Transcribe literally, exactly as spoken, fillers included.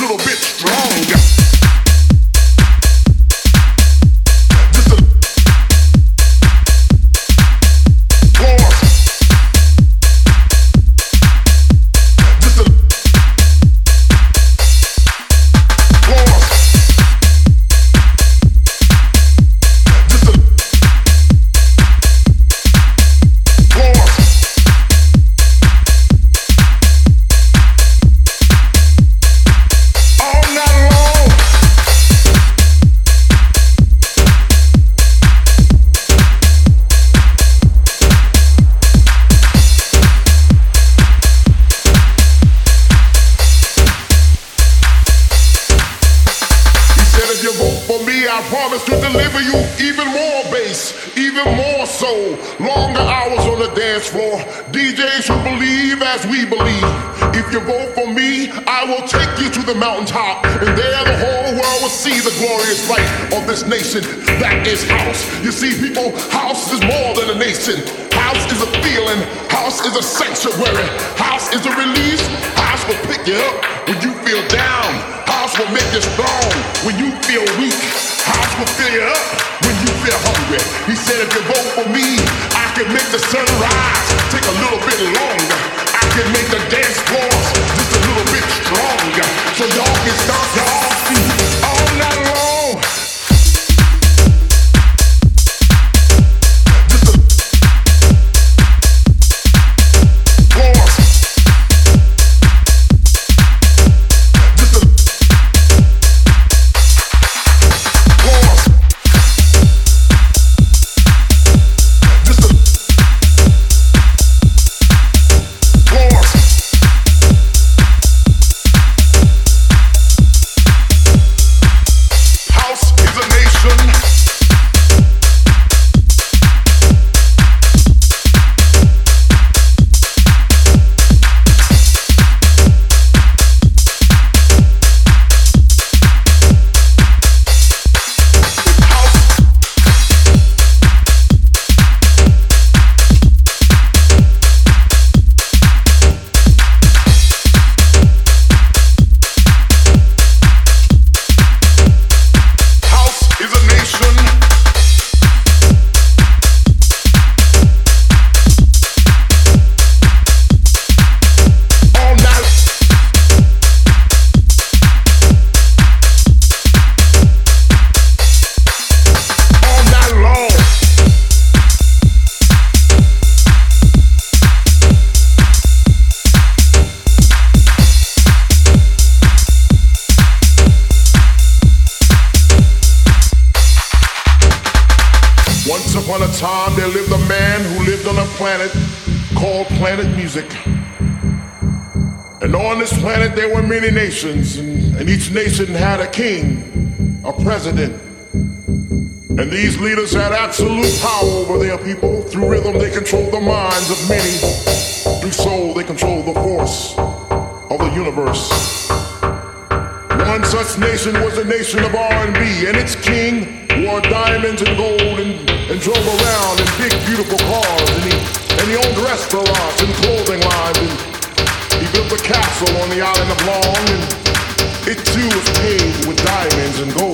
little bit stronger. I promise to deliver you even more bass, even more soul. Longer hours on the dance floor. D Js who believe as we believe. If you vote for me, I will take you to the mountaintop, and there the whole world will see the glorious light of this nation. That is house. You see, people, house is more than a nation. House is a feeling. House is a sanctuary. House is a release. House will pick you up when you feel down. House will make you strong when you feel weak. House will fill you up when you feel hungry. He said if you vote for me, I can make the sun rise, take a little bit longer. I can make the dance floors just a little bit stronger. So y'all can start y'all feet all night long. Just a floors. Just a Once upon a time, there lived a man who lived on a planet called Planet Music. And on this planet, there were many nations, and, and each nation had a king, a president. And these leaders had absolute power over their people. Through rhythm, they controlled the minds of many. Through soul, they controlled the force of the universe. One such nation was the nation of R and B, and its king wore diamonds and gold and, and drove around in big, beautiful cars. And he, and he owned restaurants and clothing lines. And he built a castle on the island of Long, and it too was paved with diamonds and gold.